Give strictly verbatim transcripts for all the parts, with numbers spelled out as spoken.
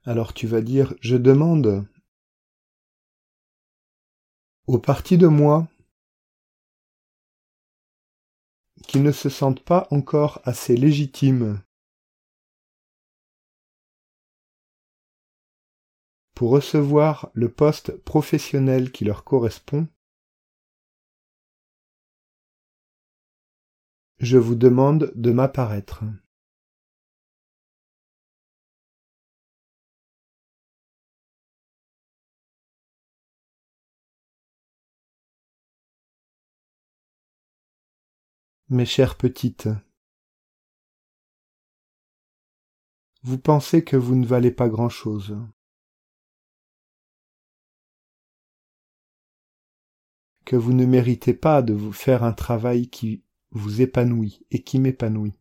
Alors tu vas dire, je demande aux parties de moi qui ne se sentent pas encore assez légitimes pour recevoir le poste professionnel qui leur correspond, je vous demande de m'apparaître. Mes chères petites, vous pensez que vous ne valez pas grand-chose. Que vous ne méritez pas de vous faire un travail qui vous épanouit et qui m'épanouit.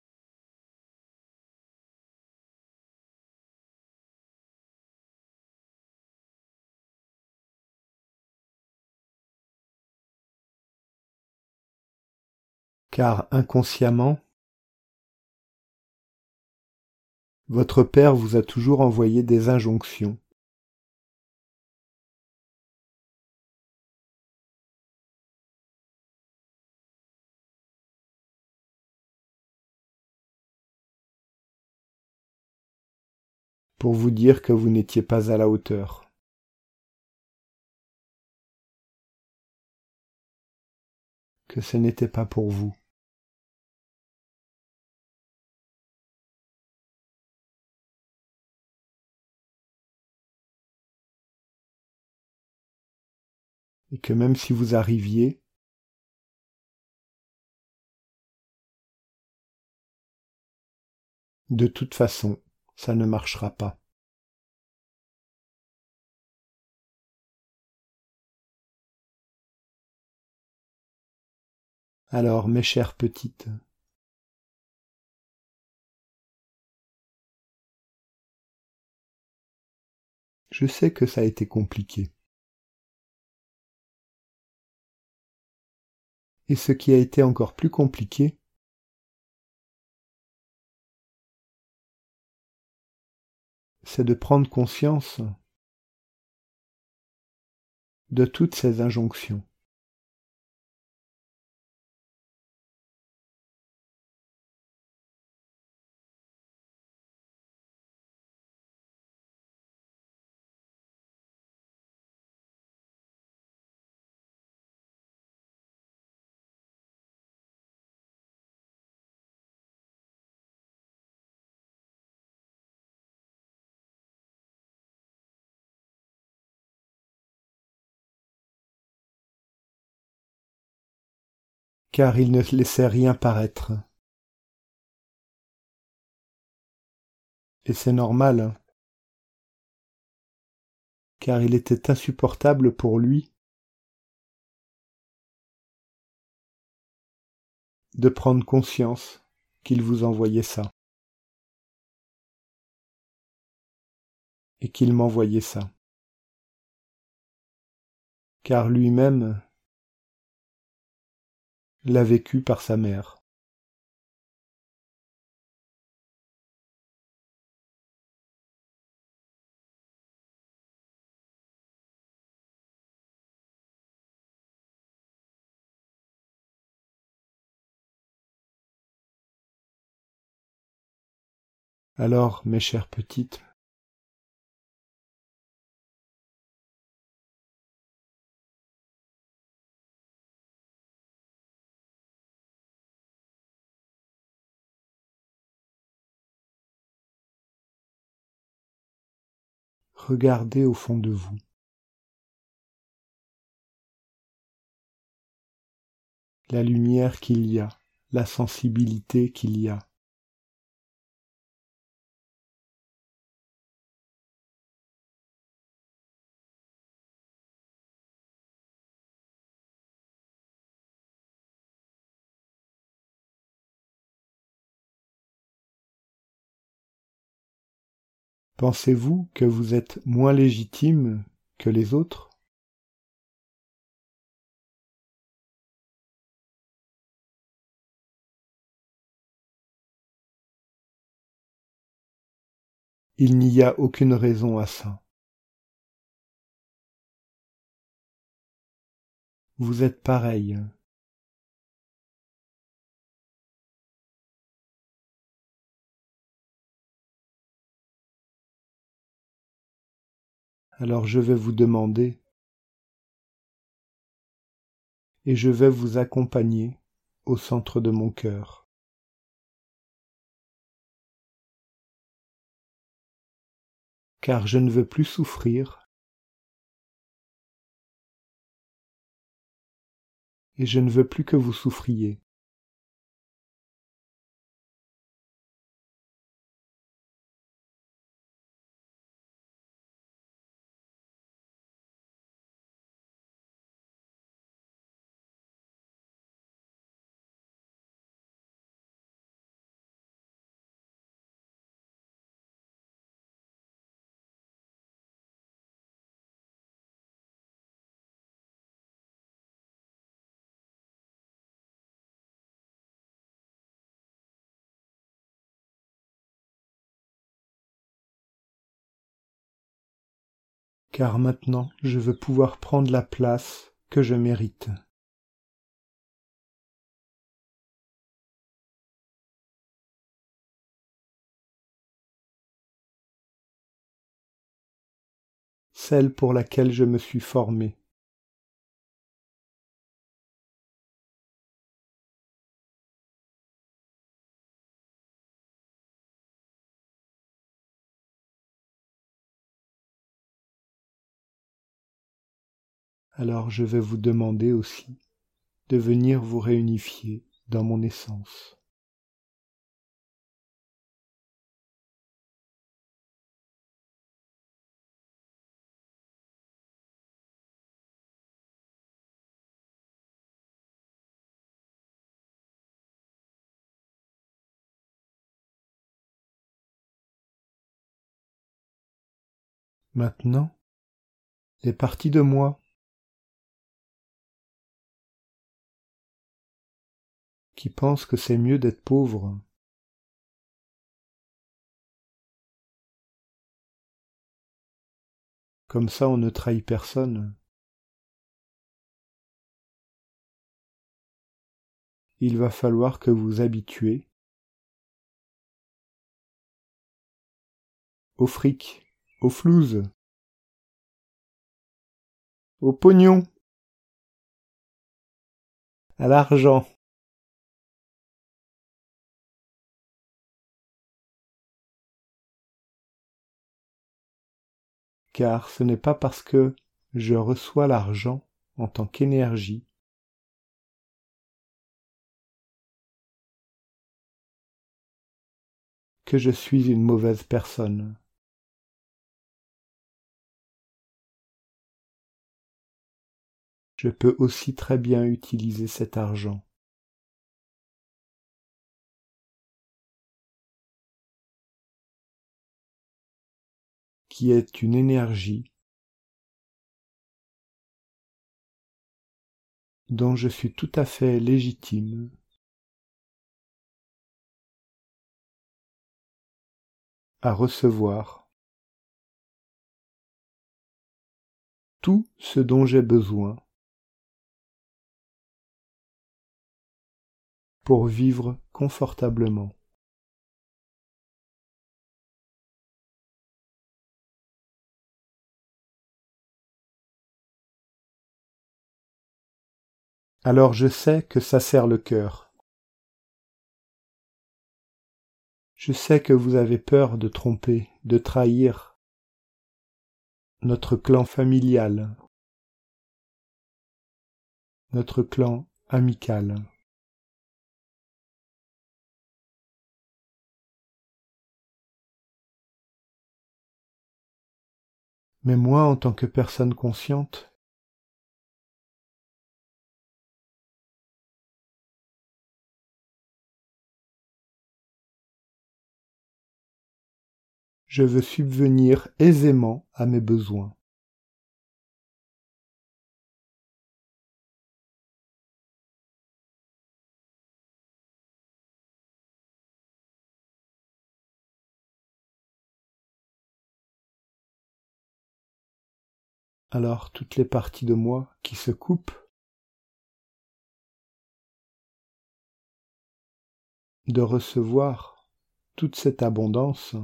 Car inconsciemment, votre père vous a toujours envoyé des injonctions. Pour vous dire que vous n'étiez pas à la hauteur. Que ce n'était pas pour vous. Et que même si vous arriviez, de toute façon, ça ne marchera pas. Alors, mes chères petites, je sais que ça a été compliqué. Et ce qui a été encore plus compliqué, c'est de prendre conscience de toutes ces injonctions. Car il ne laissait rien paraître. Et c'est normal, car il était insupportable pour lui de prendre conscience qu'il vous envoyait ça, et qu'il m'envoyait ça. Car lui-même l'a vécu par sa mère. Alors, mes chères petites, regardez au fond de vous. La lumière qu'il y a, la sensibilité qu'il y a. Pensez-vous que vous êtes moins légitime que les autres ? Il n'y a aucune raison à ça. Vous êtes pareil. Alors je vais vous demander, et je vais vous accompagner au centre de mon cœur. Car je ne veux plus souffrir, et je ne veux plus que vous souffriez. Car maintenant je veux pouvoir prendre la place que je mérite. Celle pour laquelle je me suis formé. Alors je vais vous demander aussi de venir vous réunifier dans mon essence. Maintenant, les parties de moi qui pensent que c'est mieux d'être pauvre, comme ça on ne trahit personne. Il va falloir que vous habituez au fric, au flouze, au pognon, à l'argent. Car ce n'est pas parce que je reçois l'argent en tant qu'énergie que je suis une mauvaise personne. Je peux aussi très bien utiliser cet argent. Qui est une énergie dont je suis tout à fait légitime à recevoir tout ce dont j'ai besoin pour vivre confortablement. Alors je sais que ça serre le cœur. Je sais que vous avez peur de tromper, de trahir notre clan familial, notre clan amical. Mais moi, en tant que personne consciente, je veux subvenir aisément à mes besoins. alors toutes les parties de moi qui se coupent de recevoir toute cette abondance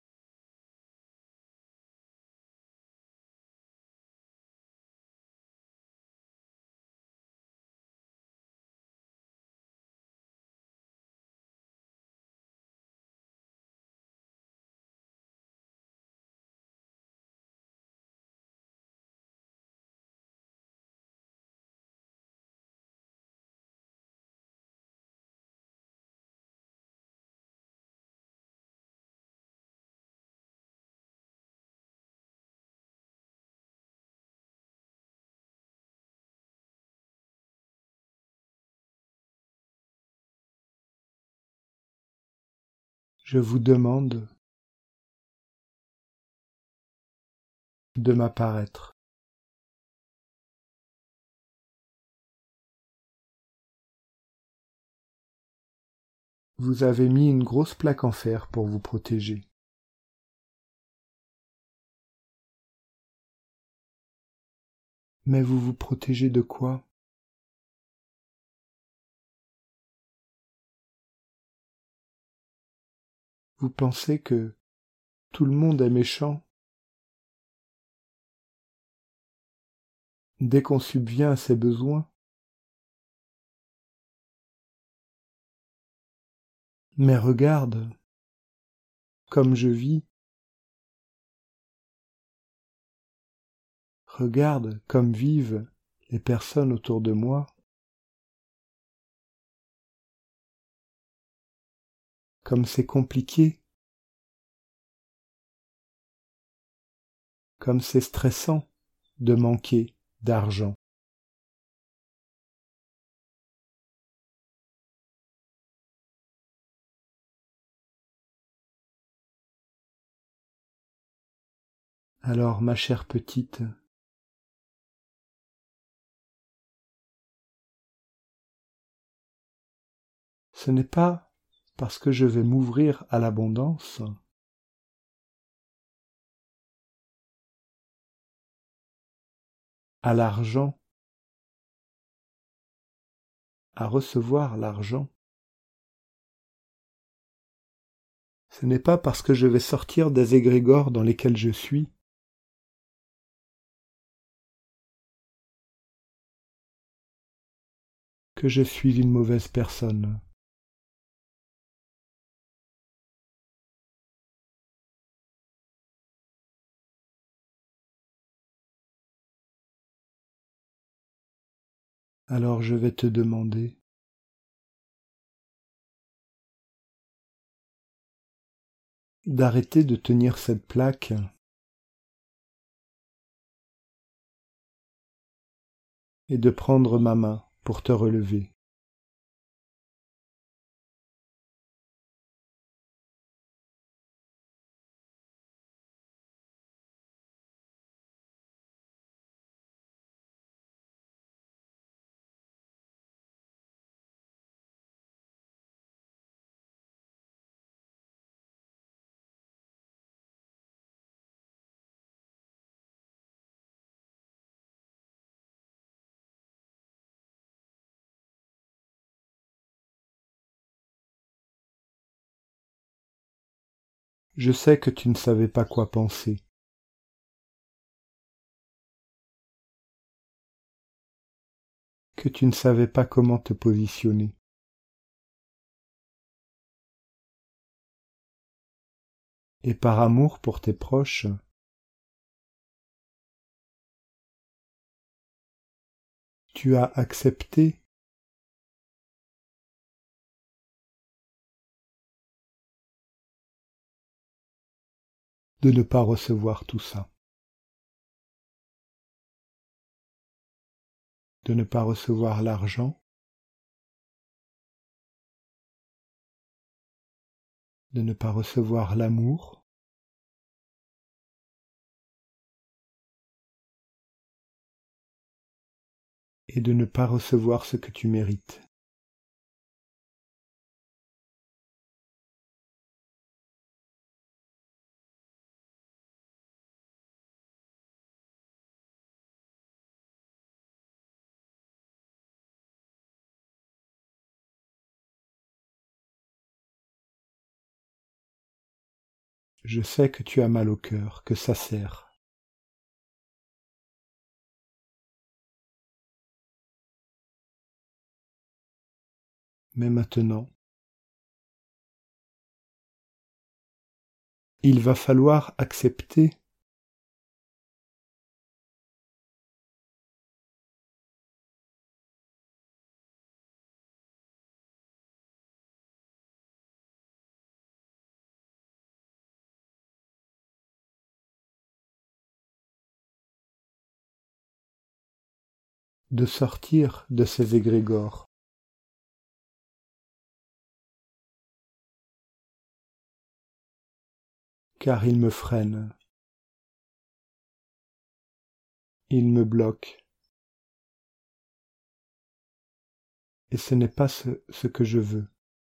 je vous demande de m'apparaître. Vous avez mis une grosse plaque en fer pour vous protéger. Mais vous vous protégez de quoi? Vous pensez que tout le monde est méchant dès qu'on subvient à ses besoins? Mais regarde comme je vis, regarde comme vivent les personnes autour de moi, comme c'est compliqué, comme c'est stressant de manquer d'argent. Alors, ma chère petite, ce n'est pas parce que je vais m'ouvrir à l'abondance à l'argent, à recevoir l'argent. Ce n'est pas parce que je vais sortir des égrégores dans lesquels je suis que je suis une mauvaise personne. Alors je vais te demander d'arrêter de tenir cette plaque et de prendre ma main pour te relever. Je sais que tu ne savais pas quoi penser. Que tu ne savais pas comment te positionner. Et par amour pour tes proches, tu as accepté de ne pas recevoir tout ça, de ne pas recevoir l'argent, de ne pas recevoir l'amour, et de ne pas recevoir ce que tu mérites. Je sais que tu as mal au cœur, que ça serre. Mais maintenant, il va falloir accepter de sortir de ces égrégores. Car ils me freinent, ils me bloquent. Et ce n'est pas ce, ce que je veux.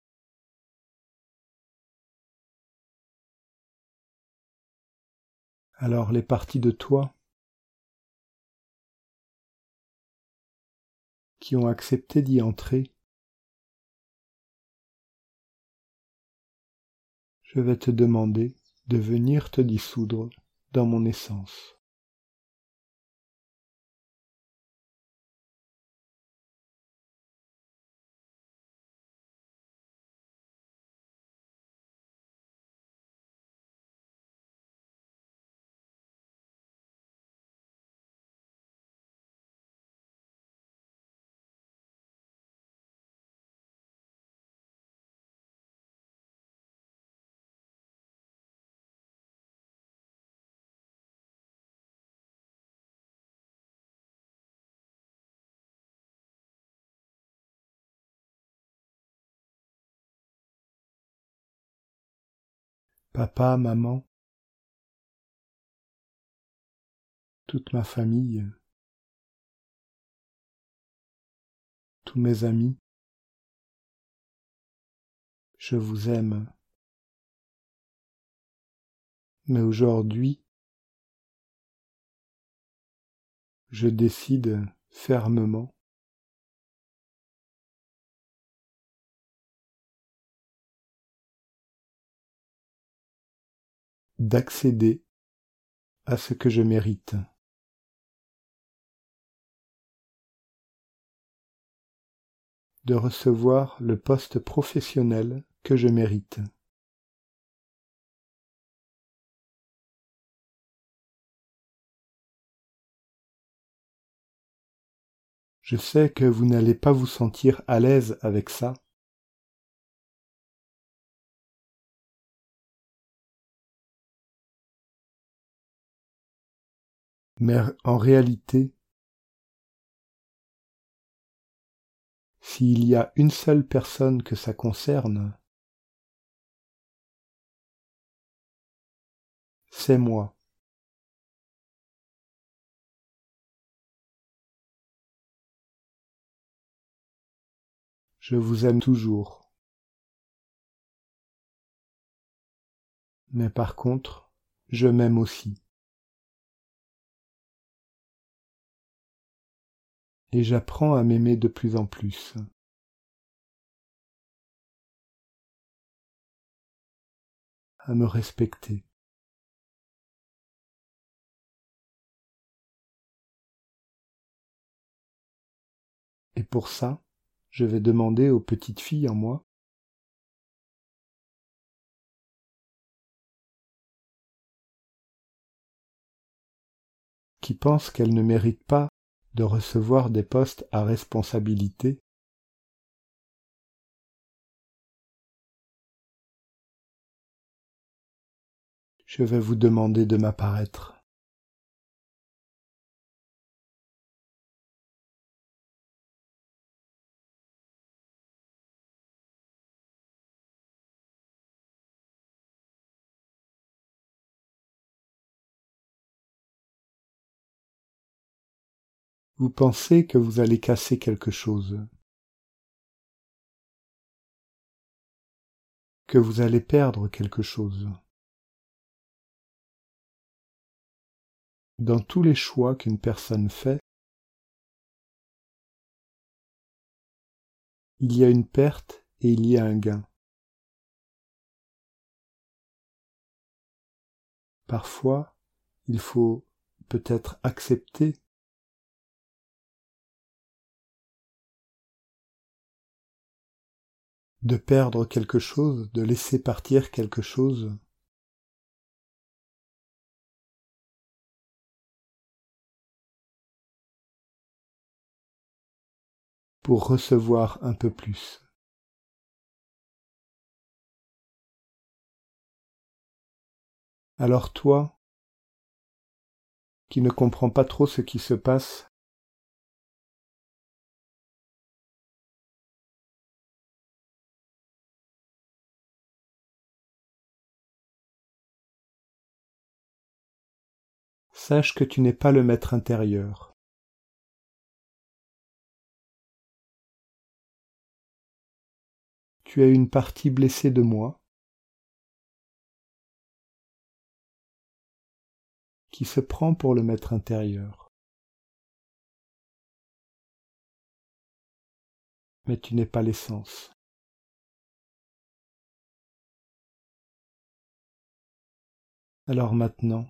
Alors les parties de toi qui ont accepté d'y entrer, je vais te demander de venir te dissoudre dans mon essence. Papa, maman, toute ma famille, tous mes amis, je vous aime. Mais aujourd'hui, je décide fermement d'accéder à ce que je mérite. De recevoir le poste professionnel que je mérite. Je sais que vous n'allez pas vous sentir à l'aise avec ça. Mais en réalité, s'il y a une seule personne que ça concerne, c'est moi. Je vous aime toujours. Mais par contre, je m'aime aussi. Et j'apprends à m'aimer de plus en plus. À me respecter. Et pour ça, je vais demander aux petites filles en moi qui pensent qu'elles ne méritent pas de recevoir des postes à responsabilité, je vais vous demander de m'apparaître. Vous pensez que vous allez casser quelque chose, que vous allez perdre quelque chose. Dans tous les choix qu'une personne fait, il y a une perte et il y a un gain. Parfois, il faut peut-être accepter de perdre quelque chose, de laisser partir quelque chose. Pour recevoir un peu plus. Alors toi, qui ne comprends pas trop ce qui se passe, sache que tu n'es pas le maître intérieur. Tu as une partie blessée de moi qui se prend pour le maître intérieur. Mais tu n'es pas l'essence. Alors maintenant,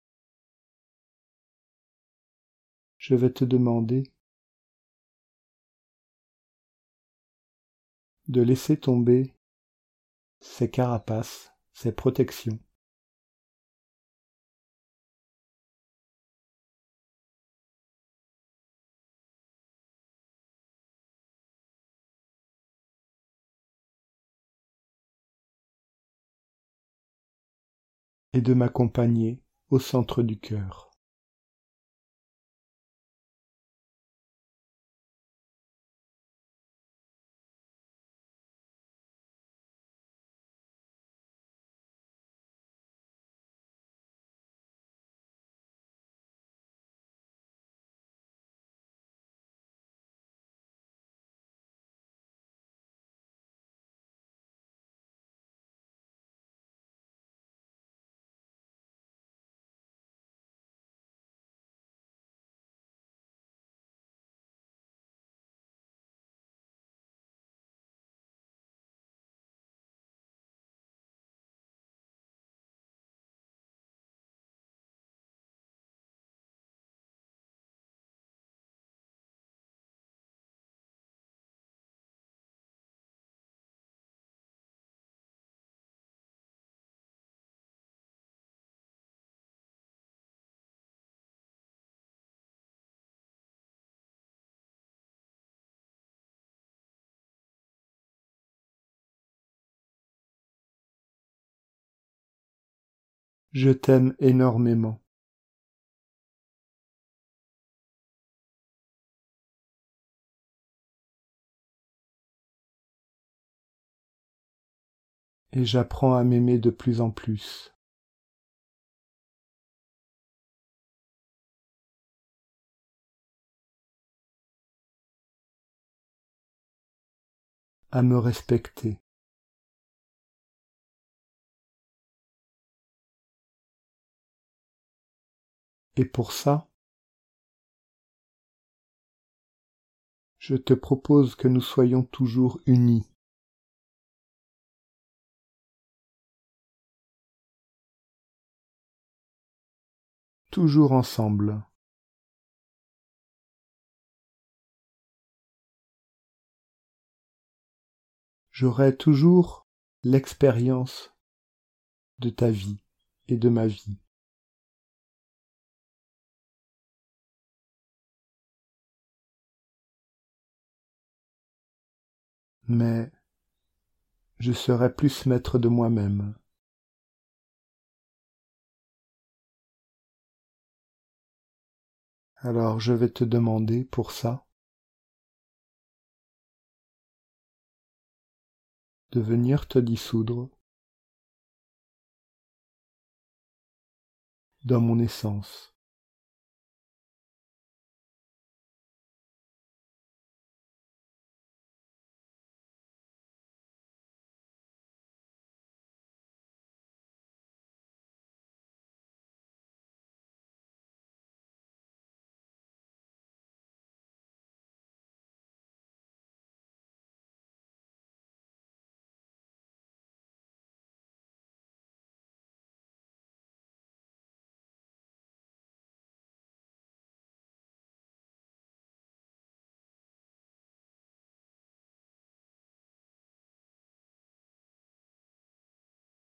je vais te demander de laisser tomber ces carapaces, ces protections. Et de m'accompagner au centre du cœur. Je t'aime énormément. Et j'apprends à m'aimer de plus en plus. À me respecter. Et pour ça, je te propose que nous soyons toujours unis. Toujours ensemble. J'aurai toujours l'expérience de ta vie et de ma vie. Mais je serai plus maître de moi-même. Alors je vais te demander pour ça de venir te dissoudre dans mon essence.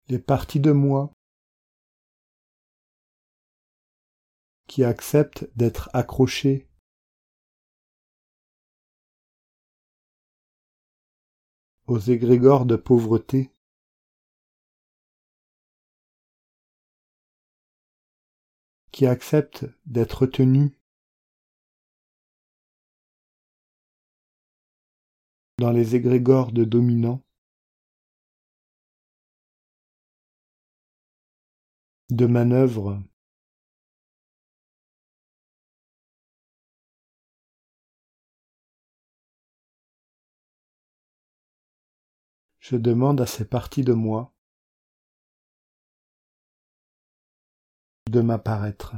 les parties de moi qui acceptent d'être accrochées aux égrégores de pauvreté, qui acceptent d'être tenues dans les égrégores de dominants, de manœuvres, je demande à ces parties de moi de m'apparaître.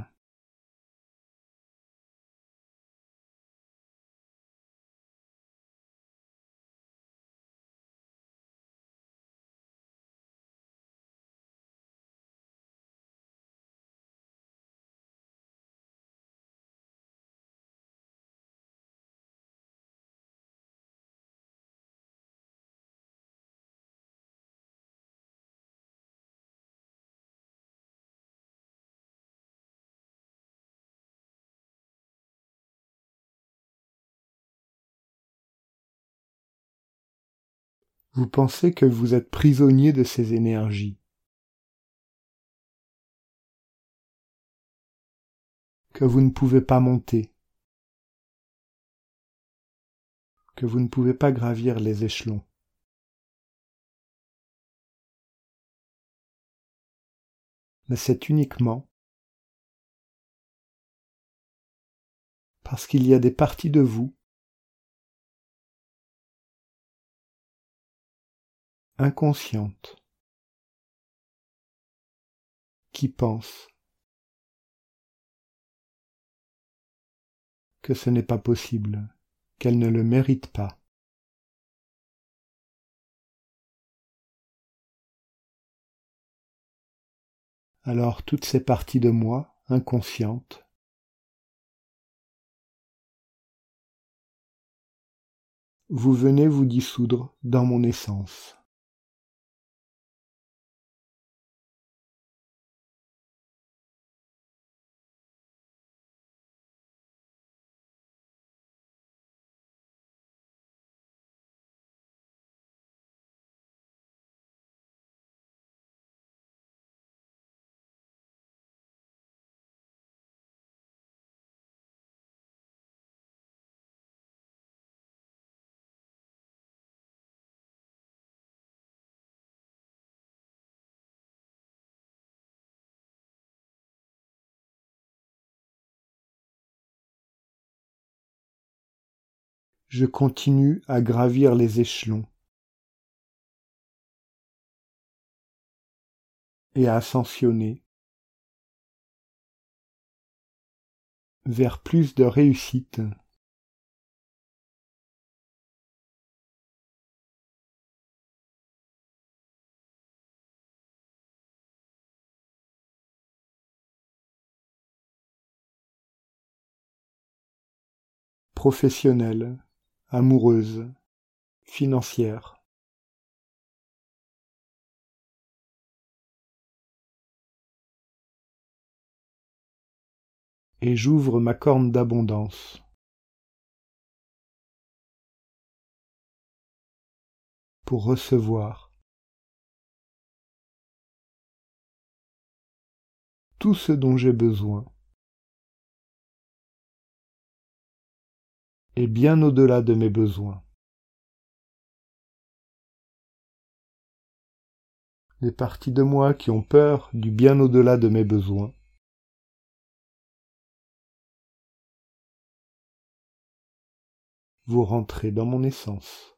Vous pensez que vous êtes prisonnier de ces énergies, que vous ne pouvez pas monter, que vous ne pouvez pas gravir les échelons. Mais c'est uniquement parce qu'il y a des parties de vous inconscientes qui pensent que ce n'est pas possible, qu'elles ne le méritent pas. Alors toutes ces parties de moi inconscientes vous venez vous dissoudre dans mon essence. Je continue à gravir les échelons et à ascensionner vers plus de réussite, professionnelle, amoureuse, financière. Et j'ouvre ma corne d'abondance pour recevoir tout ce dont j'ai besoin, et bien au-delà de mes besoins. Les parties de moi qui ont peur du bien au-delà de mes besoins vous rentrez dans mon essence.